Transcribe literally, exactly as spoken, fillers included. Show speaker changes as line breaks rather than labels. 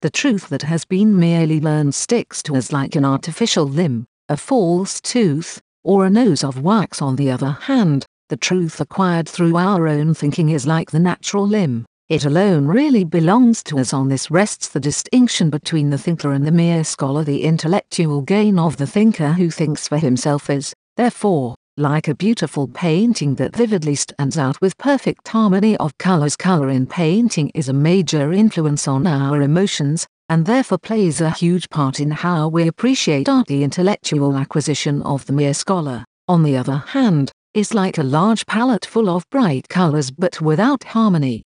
The truth that has been merely learned sticks to us like an artificial limb, a false tooth, or a nose of wax. On the other hand, the truth acquired through our own thinking is like the natural limb. It alone really belongs to us. On this rests the distinction between the thinker and the mere scholar. The intellectual gain of the thinker who thinks for himself is, therefore, like a beautiful painting that vividly stands out with perfect harmony of colors. Color in painting is a major influence on our emotions, and therefore plays a huge part in how we appreciate art. The intellectual acquisition of the mere scholar, on the other hand, is like a large palette full of bright colors but without harmony.